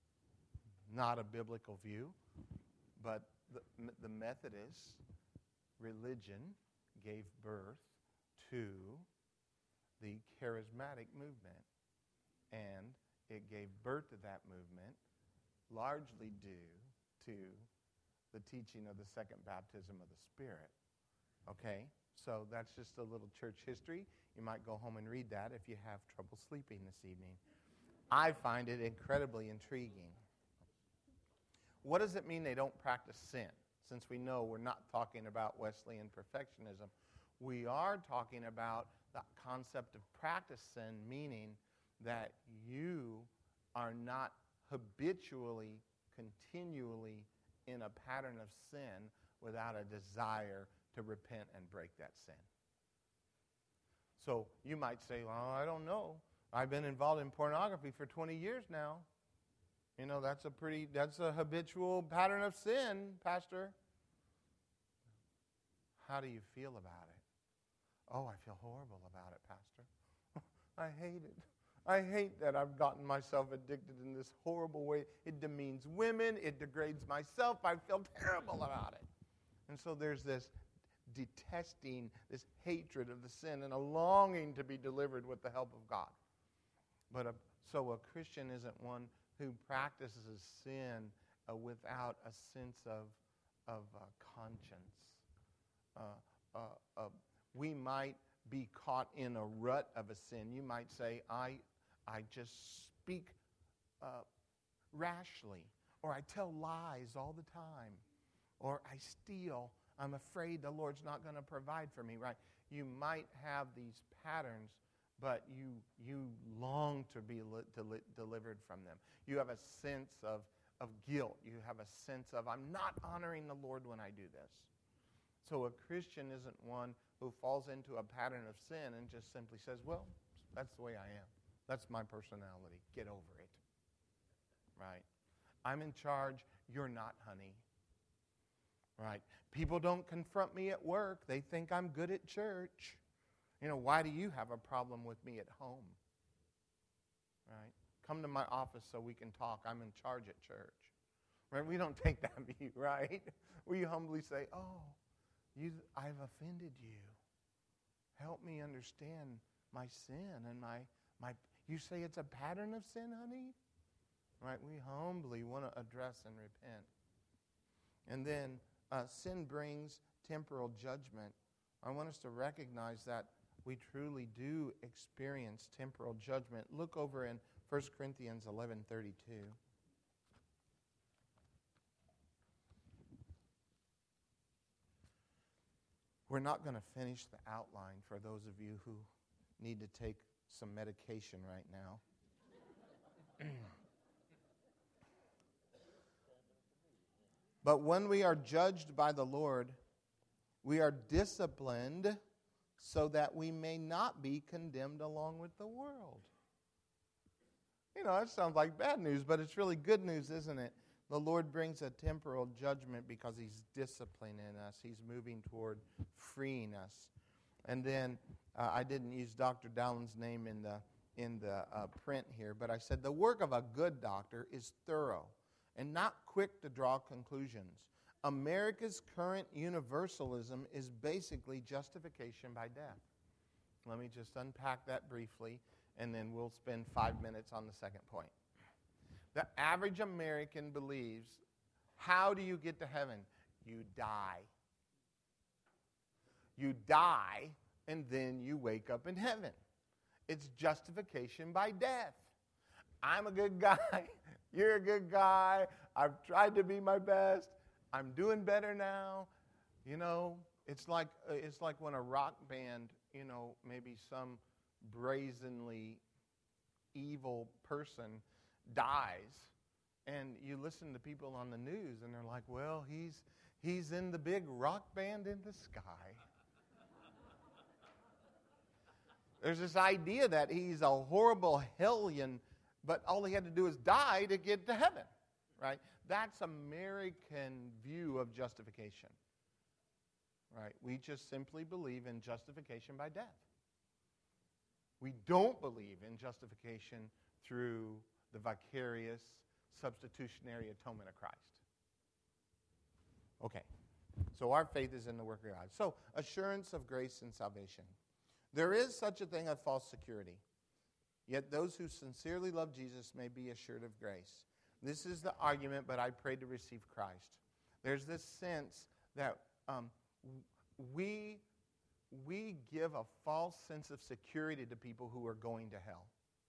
Not a biblical view, but the, the Methodists religion gave birth to the charismatic movement, and it gave birth to that movement largely due to the teaching of the second baptism of the Spirit. Okay? So that's just a little church history. You might go home and read that if you have trouble sleeping this evening. I find it incredibly intriguing. What does it mean they don't practice sin? Since we know we're not talking about Wesleyan perfectionism, we are talking about the concept of practice sin, meaning that you are not habitually, continually in a pattern of sin without a desire to repent and break that sin. So you might say, well, I don't know. I've been involved in pornography for twenty years now. You know, that's a pretty, that's a habitual pattern of sin, Pastor. How do you feel about it? Oh, I feel horrible about it, Pastor. I hate it. I hate that I've gotten myself addicted in this horrible way. It demeans women. It degrades myself. I feel terrible about it. And so there's this detesting, this hatred of the sin, and a longing to be delivered with the help of God. But a, so a Christian isn't one who practices sin uh, without a sense of, of uh, conscience. Uh, uh, uh, we might be caught in a rut of a sin. You might say, I, I just speak uh, rashly, or I tell lies all the time, or I steal. I'm afraid the Lord's not going to provide for me, right? You might have these patterns, but you you long to be li- to li- delivered from them. You have a sense of, of guilt. You have a sense of, I'm not honoring the Lord when I do this. So a Christian isn't one who falls into a pattern of sin and just simply says, well, that's the way I am. That's my personality. Get over it. Right? I'm in charge. You're not, honey. Right? People don't confront me at work. They think I'm good at church. You know, why do you have a problem with me at home? Right? Come to my office so we can talk. I'm in charge at church. Right? We don't take that view, right? We humbly say, oh, you, I've offended you. Help me understand my sin and my, my, you say it's a pattern of sin, honey? Right? We humbly want to address and repent. And then uh, sin brings temporal judgment. I want us to recognize that we truly do experience temporal judgment. Look over in First Corinthians eleven thirty-two. We're not going to finish the outline for those of you who need to take some medication right now. But when we are judged by the Lord, we are disciplined so that we may not be condemned along with the world. You know, that sounds like bad news, but it's really good news, isn't it? The Lord brings a temporal judgment because He's disciplining us. He's moving toward freeing us. And then uh, I didn't use Doctor Dowland's name in the in the uh, print here, but I said the work of a good doctor is thorough and not quick to draw conclusions. America's current universalism is basically justification by death. Let me just unpack that briefly, and then we'll spend five minutes on the second point. The average American believes, how do you get to heaven? You die. You die, and then you wake up in heaven. It's justification by death. I'm a good guy. You're a good guy. I've tried to be my best. I'm doing better now. You know, it's like uh, it's like when a rock band, you know, maybe some brazenly evil person dies, and you listen to people on the news, and they're like, well, he's he's in the big rock band in the sky. There's this idea that he's a horrible hellion, but all he had to do is die to get to heaven, right? That's American view of justification, right? We just simply believe in justification by death. We don't believe in justification through the vicarious substitutionary atonement of Christ. Okay, So our faith is in the work of God. So assurance of grace and salvation. There is such a thing as false security. Yet those who sincerely love Jesus may be assured of grace. This is the argument, but I pray to receive Christ. There's this sense that um, we, we give a false sense of security to people who are going to hell.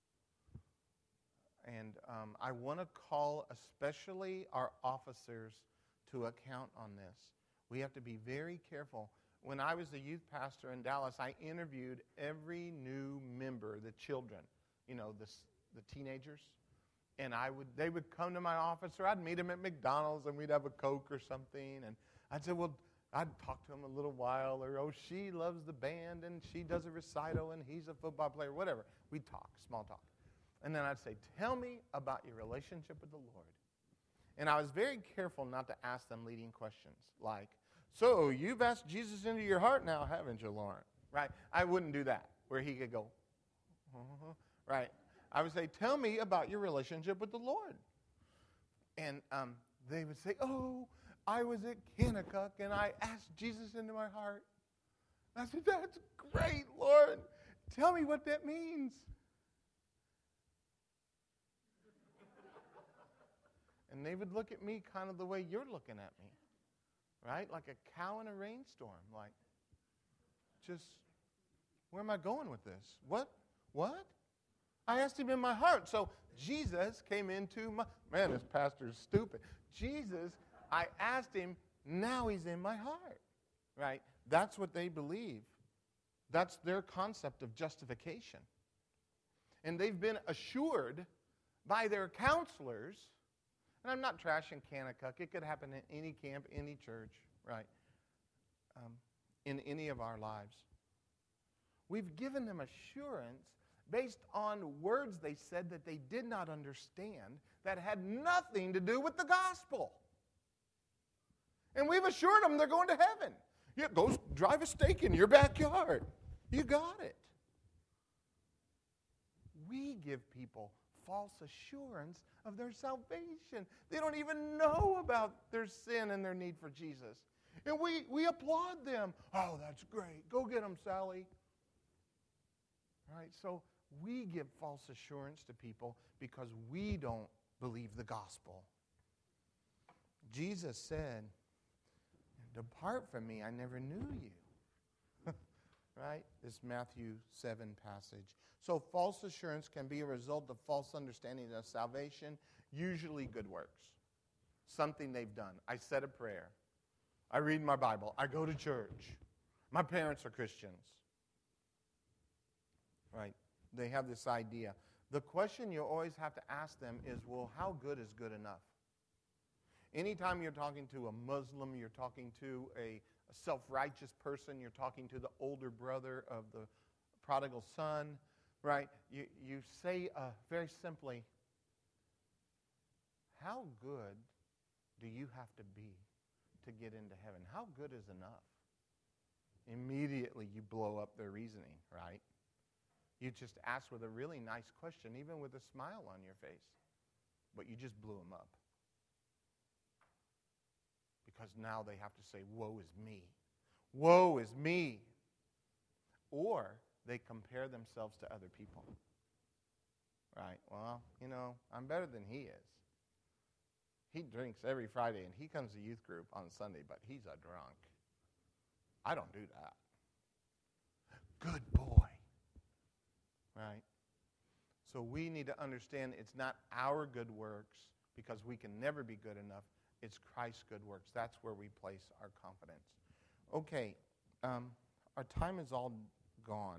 And um, I want to call especially our officers to account on this. We have to be very careful. When I was the youth pastor in Dallas, I interviewed every new member, the children, you know, the, the teenagers. And I would, they would come to my office, or I'd meet them at McDonald's, and we'd have a Coke or something. And I'd say, well, I'd talk to them a little while, or, oh, she loves the band, and she does a recital, and he's a football player, whatever. We'd talk, small talk. And then I'd say, tell me about your relationship with the Lord. And I was very careful not to ask them leading questions like, so you've asked Jesus into your heart now, haven't you, Lauren? Right? I wouldn't do that, where he could go, uh-huh. Right? I would say, tell me about your relationship with the Lord. And um, they would say, oh, I was at Kanakuk, and I asked Jesus into my heart. And I said, that's great, Lord. Tell me what that means. And they would look at me kind of the way you're looking at me, right? Like a cow in a rainstorm. Like, just, where am I going with this? What? What? I asked him in my heart. So Jesus came into my, man, this pastor's stupid. Jesus, I asked him, now he's in my heart, right? That's what they believe. That's their concept of justification. And they've been assured by their counselors. And I'm not trashing Kanakuk. It could happen in any camp, any church, right? Um, in any of our lives. We've given them assurance based on words they said that they did not understand that had nothing to do with the gospel. And we've assured them they're going to heaven. Yeah, go drive a stake in your backyard. You got it. We give people false assurance of their salvation. They don't even know about their sin and their need for Jesus. And we, we applaud them. Oh, that's great. Go get them, Sally. All right, so we give false assurance to people because we don't believe the gospel. Jesus said, depart from me, I never knew you. Right? This Matthew seven passage. So false assurance can be a result of false understanding of salvation, usually good works. Something they've done. I said a prayer. I read my Bible. I go to church. My parents are Christians. Right? They have this idea. The question you always have to ask them is, well, how good is good enough? Anytime you're talking to a Muslim, you're talking to a, a self-righteous person, you're talking to the older brother of the prodigal son, right? You, you say uh, very simply, how good do you have to be to get into heaven? How good is enough? Immediately you blow up their reasoning, right? You just ask with a really nice question, even with a smile on your face, but you just blew them up. Because now they have to say, woe is me. Woe is me. Or they compare themselves to other people. Right? Well, you know, I'm better than he is. He drinks every Friday, and he comes to youth group on Sunday, but he's a drunk. I don't do that. Good boy. Right? So we need to understand it's not our good works, because we can never be good enough. It's Christ's good works. That's where we place our confidence. Okay, um, our time is all gone.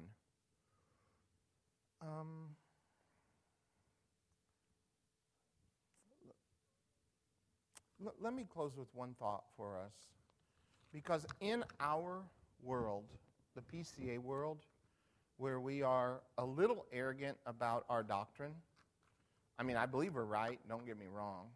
Um, l- let me close with one thought for us. Because in our world, the P C A world, where we are a little arrogant about our doctrine, I mean, I believe we're right, don't get me wrong.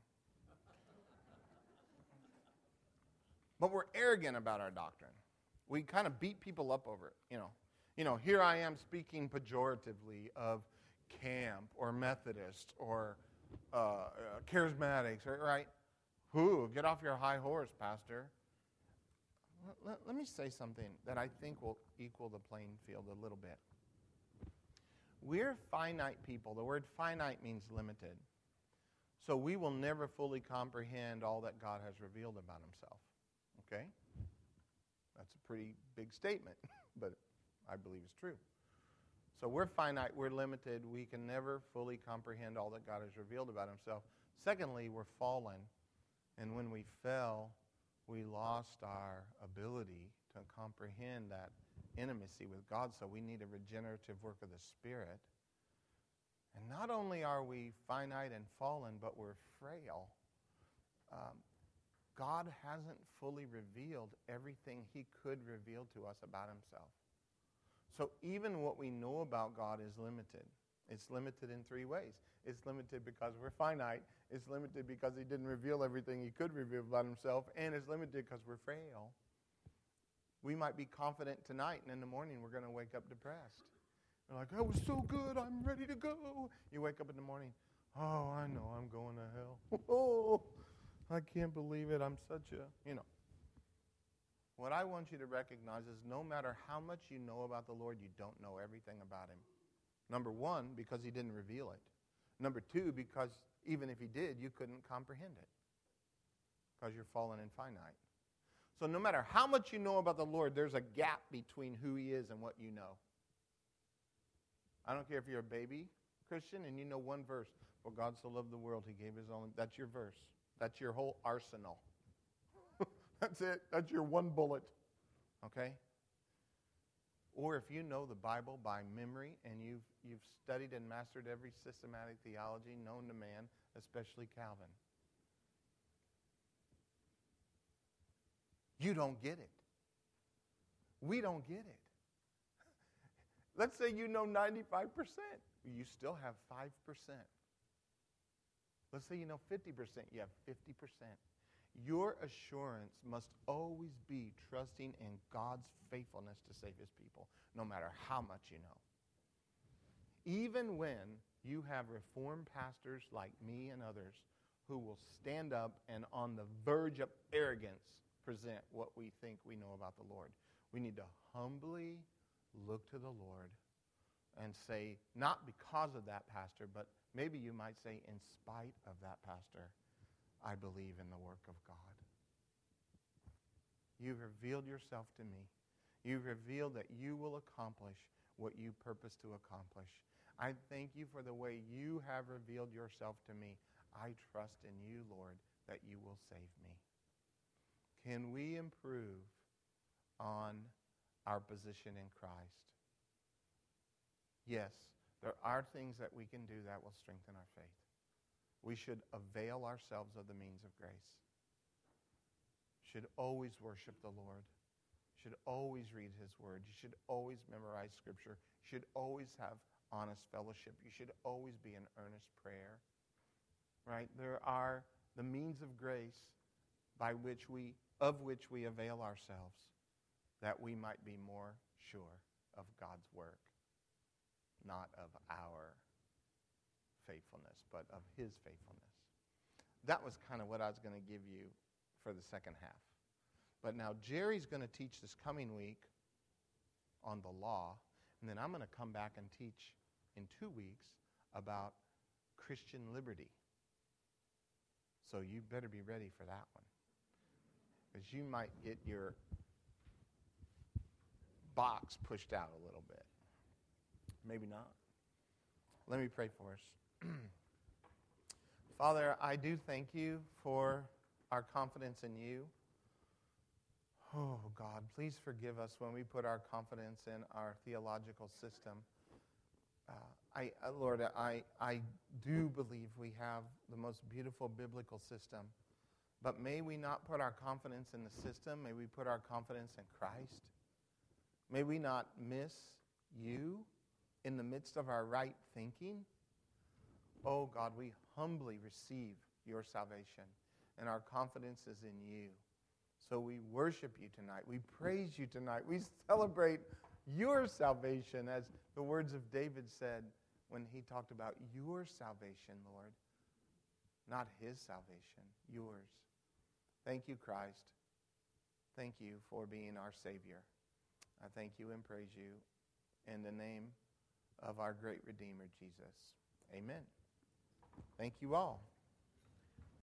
But we're arrogant about our doctrine. We kind of beat people up over it, you know. You know, here I am speaking pejoratively of camp or Methodist or uh, uh, charismatics, right? Who? Get off your high horse, Pastor. let, let me say something that I think will equal the playing field a little bit. We're finite people. The word finite means limited. So we will never fully comprehend all that God has revealed about himself. Okay? That's a pretty big statement, but I believe it's true. So we're finite, we're limited, we can never fully comprehend all that God has revealed about himself. Secondly, we're fallen, and when we fell, we lost our ability to comprehend that intimacy with God, so we need a regenerative work of the Spirit. And not only are we finite and fallen, but we're frail. Um, God hasn't fully revealed everything he could reveal to us about himself. So even what we know about God is limited. It's limited in three ways. It's limited because we're finite. It's limited because he didn't reveal everything he could reveal about himself. And it's limited because we're frail. We might be confident tonight, and in the morning we're going to wake up depressed. We're like, that was so good, I'm ready to go. You wake up in the morning, oh, I know I'm going to hell. Oh, I can't believe it. I'm such a, you know. What I want you to recognize is no matter how much you know about the Lord, you don't know everything about him. Number one, because he didn't reveal it. Number two, because even if he did, you couldn't comprehend it because you're fallen and finite. So no matter how much you know about the Lord, there's a gap between who he is and what you know. I don't care if you're a baby Christian and you know one verse. For God so loved the world, he gave his only. That's your verse. That's your whole arsenal. That's it. That's your one bullet. Okay? Or if you know the Bible by memory and you've, you've studied and mastered every systematic theology known to man, especially Calvin, you don't get it. We don't get it. Let's say you know ninety-five percent. You still have five percent. Let's say you know fifty percent. You have fifty percent. Your assurance must always be trusting in God's faithfulness to save his people, no matter how much you know. Even when you have Reformed pastors like me and others who will stand up and on the verge of arrogance present what we think we know about the Lord, we need to humbly look to the Lord and say, not because of that pastor, but maybe you might say, in spite of that pastor, I believe in the work of God. You've revealed yourself to me. You've revealed that you will accomplish what you purpose to accomplish. I thank you for the way you have revealed yourself to me. I trust in you, Lord, that you will save me. Can we improve on our position in Christ? Yes, there are things that we can do that will strengthen our faith. We should avail ourselves of the means of grace. Should always worship the Lord. Should always read his word. You should always memorize scripture. You should always have honest fellowship. You should always be in earnest prayer. Right? There are the means of grace by which we, of which we avail ourselves, that we might be more sure of God's work, not of our faithfulness, but of his faithfulness. That was kind of what I was going to give you for the second half. But now Jerry's going to teach this coming week on the law, and then I'm going to come back and teach in two weeks about Christian liberty. So you better be ready for that one, because you might get your box pushed out a little bit. Maybe not. Let me pray for us. Father, I do thank you for our confidence in you. Oh, God, please forgive us when we put our confidence in our theological system. Uh, I, uh, Lord, I, I do believe we have the most beautiful biblical system, but may we not put our confidence in the system. May we put our confidence in Christ. May we not miss you in the midst of our right thinking. Oh, God, we humbly receive your salvation, and our confidence is in you. So we worship you tonight. We praise you tonight. We celebrate your salvation, as the words of David said when he talked about your salvation, Lord. Not his salvation, yours. Thank you, Christ. thank you for being our Savior. I thank you and praise you in the name of our great Redeemer, Jesus. Amen. Thank you all.